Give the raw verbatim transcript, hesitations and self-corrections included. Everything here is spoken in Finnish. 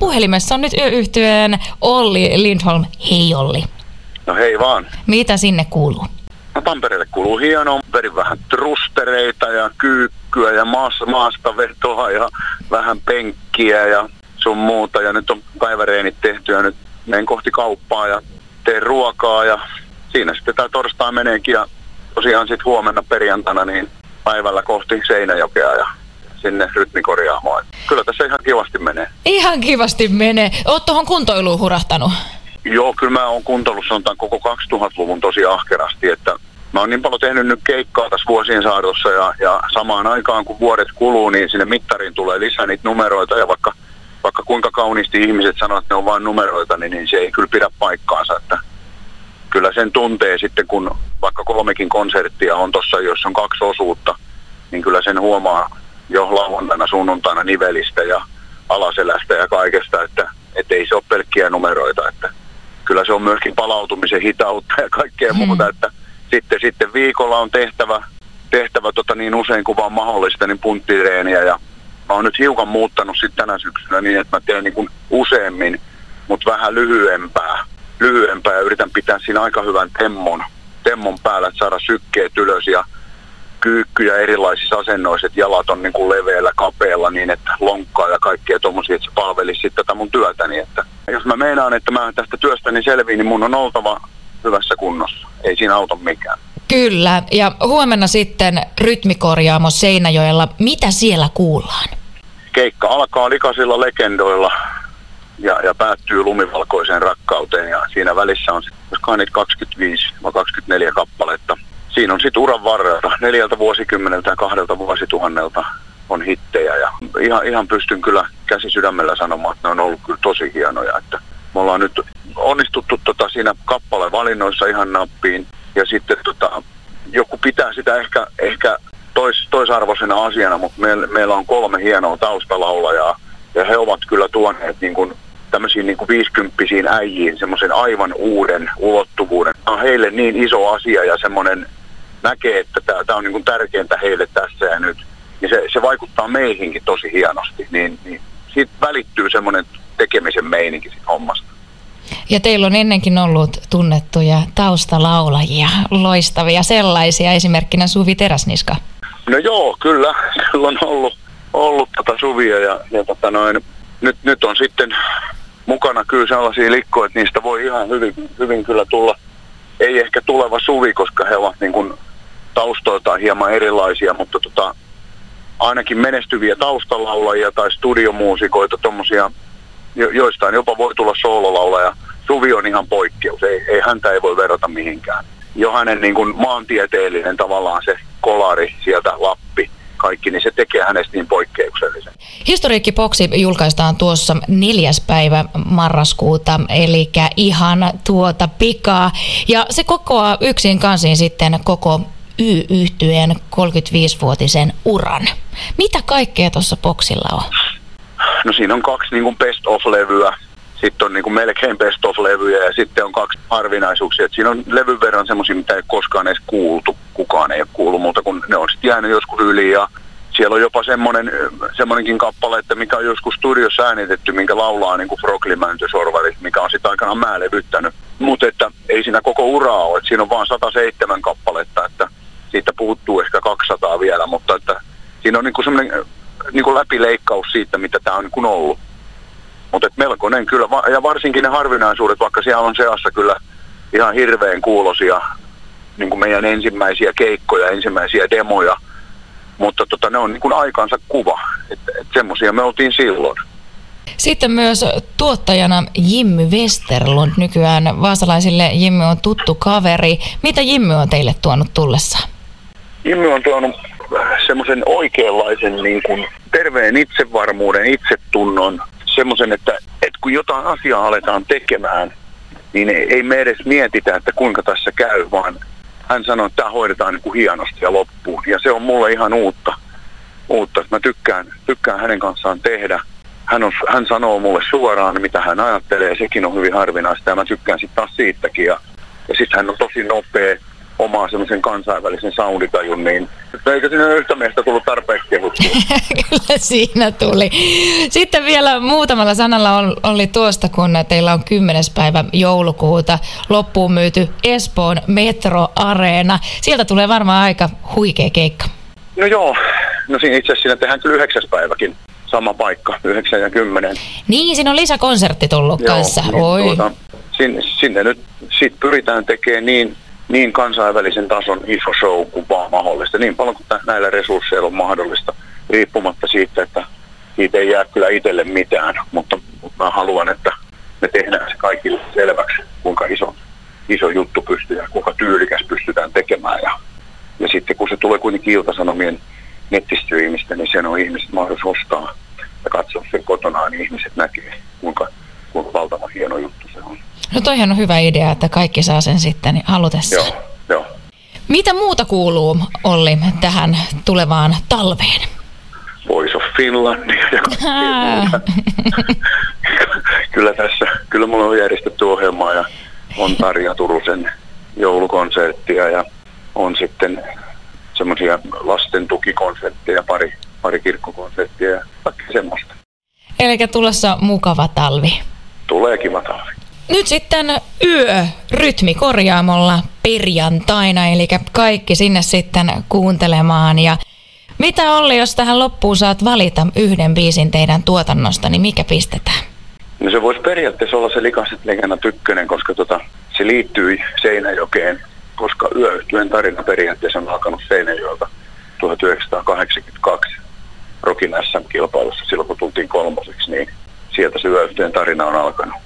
puhelimessa on nyt Yö-yhtyeen Olli Lindholm. Hei Olli. No hei vaan. Mitä sinne kuuluu? No, Tampereelle kuuluu hienoa. Verin vähän trustereita ja kyykkyä ja maasta, maasta vetoa ja vähän penkkiä ja sun muuta. Ja nyt on päiväreenit tehty ja nyt menen kohti kauppaa ja teen ruokaa ja siinä sitten tää torstai meneekin ja tosiaan sitten huomenna perjantaina niin päivällä kohti Seinäjokea ja sinne rytmikorjaamoon. Kyllä tässä ihan kivasti menee. Ihan kivasti menee. Oot tuohon kuntoiluun hurahtanut? Joo, kyllä mä oon kuntoillut sanotaan koko kaksituhattaluvun tosi ahkerasti, että mä oon niin paljon tehnyt nyt keikkaa tässä vuosien saatossa ja, ja samaan aikaan kun vuodet kuluu, niin sinne mittariin tulee lisää niitä numeroita ja vaikka, vaikka kuinka kauniisti ihmiset sanoo, että ne on vain numeroita, niin, niin se ei kyllä pidä paikkaansa, että kyllä sen tuntee sitten, kun vaikka kolmekin konserttia on tossa, jos on kaksi osuutta, niin kyllä sen huomaa jo lauantaina, sunnuntaina nivelistä ja alaselästä ja kaikesta, että et ei se ole pelkkiä numeroita, että kyllä se on myöskin palautumisen hitautta ja kaikkea hmm. muuta, että sitten, sitten viikolla on tehtävä, tehtävä tota niin usein kuin vaan mahdollista niin punttireeniä ja mä oon nyt hiukan muuttanut sitten tänä syksynä niin, että mä teen niin kuin useammin, mutta vähän lyhyempää, lyhyempää ja yritän pitää siinä aika hyvän temmon, temmon päällä, että saada sykkeet ylös ja kyykkyjä erilaisissa asennoissa, että jalat on niin kuin leveällä, kapealla niin, että lonkkaa ja kaikkea tommosia, että se palvelisi sitten tätä mun työtäni. Että jos mä meinaan, että mä tästä työstäni selviin, niin mun on oltava hyvässä kunnossa. Ei siinä auta mikään. Kyllä, ja huomenna sitten rytmikorjaamo Seinäjoella. Mitä siellä kuullaan? Keikka alkaa likaisilla legendoilla ja, ja päättyy lumivalkoiseen rakkauteen ja siinä välissä on sitten niitä kaksikymmentäviisi vai kaksikymmentäneljä kappaletta. Siinä on sitten uran varrelta, neljältä vuosikymmeneltä ja kahdelta vuosituhannelta on hittejä ja ihan, ihan pystyn kyllä käsi sydämellä sanomaan, että ne on ollut kyllä tosi hienoja. Että me ollaan nyt onnistuttu tota siinä kappalevalinnoissa ihan nappiin ja sitten tota, joku pitää sitä ehkä, ehkä tois, toisarvoisena asiana, mutta meillä, meillä on kolme hienoa taustalaulajaa ja he ovat kyllä tuoneet niin kuin tämmöisiin niin kuin viisikymppisiin äijiin semmoisen aivan uuden ulottuvuuden. Tämä on heille niin iso asia ja semmoinen näkee, että tämä on niin kuin tärkeintä heille tässä ja nyt. Ja se, se vaikuttaa meihinkin tosi hienosti. Niin, niin siitä välittyy semmoinen tekemisen meininki siitä hommasta. Ja teillä on ennenkin ollut tunnettuja taustalaulajia, loistavia sellaisia, esimerkkinä Suvi Teräsniska. No joo, kyllä. Kyllä on ollut, ollut tota Suvia ja, ja tota noin, nyt, nyt on sitten mukana kyllä sellaisia likkoja, että niistä voi ihan hyvin, hyvin kyllä tulla. Ei ehkä tuleva Suvi, koska he ovat niin kuin taustoiltaan hieman erilaisia, mutta tota, ainakin menestyviä taustalaulajia tai studiomuusikoita, tommosia, jo, joistain jopa voi tulla soololaulaja. Suvi on ihan poikkeus, ei, ei, häntä ei voi verrata mihinkään. Jo hänen niin kuin maantieteellinen tavallaan se kolari sieltä Lappi, kaikki, niin se tekee hänestä niin poikkeuksellisen. Historiikkiboksi julkaistaan tuossa neljäs päivä marraskuuta, eli ihan tuota pikaa. Ja se kokoaa yksin kansiin sitten koko Y-yhtyeen kolmekymmentäviisivuotisen uran. Mitä kaikkea tuossa boksilla on? No siinä on kaksi niin kuin best of-levyä, sitten on niin kuin melkein best of-levyjä ja sitten on kaksi harvinaisuuksia. Et siinä on levyn verran semmoisia, mitä ei koskaan edes kuultu. Kukaan ei ole kuullut muuta, kun ne on sitten jäänyt joskus yli ja siellä on jopa semmoinen, semmoinenkin kappale, että mikä on joskus studiossa äänitetty, minkä laulaa niin kuin Frogli Mäntysorvari, mikä on sitten aikanaan mä levyttänyt. Mutta että ei siinä koko uraa ole, että siinä on vaan sata seitsemän kappaletta, että siitä puuttuu ehkä kaksisataa vielä, mutta että siinä on niin kuin semmoinen niin kuin läpileikkaus siitä, mitä tämä on niin kuin ollut. Mutta melkoinen kyllä, ja varsinkin ne harvinaisuudet, vaikka siellä on seassa kyllä ihan hirveän kuulosia, niin kuin meidän ensimmäisiä keikkoja, ensimmäisiä demoja, mutta tota, ne on niin kuin aikansa kuva, että et semmoisia me oltiin silloin. Sitten myös tuottajana Jimmy Westerlund, nykyään vaasalaisille Jimmy on tuttu kaveri. Mitä Jimmy on teille tuonut tullessaan? Jimmy on tuonut semmoisen oikeanlaisen niin kuin terveen itsevarmuuden, itsetunnon, semmoisen, että, että kun jotain asiaa aletaan tekemään, niin ei, ei me edes mietitä, että kuinka tässä käy, vaan hän sanoi, että tämä hoidetaan niin kuin hienosti ja loppuun. Ja se on mulle ihan uutta, uutta että mä tykkään, tykkään hänen kanssaan tehdä. Hän, on, hän sanoo mulle suoraan, mitä hän ajattelee, ja sekin on hyvin harvinaista, ja mä tykkään sitten taas siitäkin. Ja, ja sitten hän on tosi nopea, omaa semmoisen kansainvälisen sounditajun, niin eikö sinne yhtä miestä tullut tarpeeksi kehuttua? Kyllä siinä tuli. Sitten vielä muutamalla sanalla oli tuosta, kun teillä on kymmenes päivä joulukuuta loppuun myyty Espoon Metro Areena. Sieltä tulee varmaan aika huikea keikka. No joo, no siinä itse asiassa siinä tehdään kyllä yhdeksäs päiväkin. Sama paikka, yhdeksän ja kymmenen. Niin, siinä on lisäkonsertti tullut Joo, kanssa. Niin, Oi. Tuota, sinne, sinne nyt sit pyritään tekemään niin, niin kansainvälisen tason iso show kuin vaan mahdollista. Niin paljon kuin näillä resursseilla on mahdollista, riippumatta siitä, että siitä ei jää kyllä itselle mitään. Mutta, mutta mä haluan, että me tehdään se kaikille selväksi, kuinka iso, iso juttu pystyy ja kuinka tyylikäs pystytään tekemään. Ja, ja sitten kun se tulee kuitenkin Ilta-Sanomien nettistriimistä, niin sen on ihmiset mahdollisuus ostaa ja katsoa sen kotonaan, niin ihmiset näkee, kuinka, kuinka valtavan hieno juttu se on. No toihan on hyvä idea, että kaikki saa sen sitten halutessaan. Joo, joo. Mitä muuta kuuluu, Olli, tähän tulevaan talveen? Voice of Finlandia ja kaikkea Kyllä tässä, kyllä mulla on järjestetty ohjelmaa ja on Tarja Turusen joulukonserttia ja on sitten semmoisia lasten tukikonsertteja, pari, pari kirkkokonserttia ja kaikkea semmoista. Eli tulossa mukava talvi. Tulee kiva talvi. Nyt sitten yö rytmikorjaamolla perjantaina, eli kaikki sinne sitten kuuntelemaan. Ja mitä Olli, jos tähän loppuun saat valita yhden biisin teidän tuotannosta, niin mikä pistetään? No se voisi periaatteessa olla se Likaset legendat ykkönen, koska tota, se liittyy Seinäjokeen, koska Yöyhtyeen tarina periaatteessa on alkanut Seinäjoelta tuhatyhdeksänsataakahdeksankymmentäkaksi Rockin äs äm-kilpailussa silloin, kun tultiin kolmoseksi, niin sieltä se Yöyhtyeen tarina on alkanut.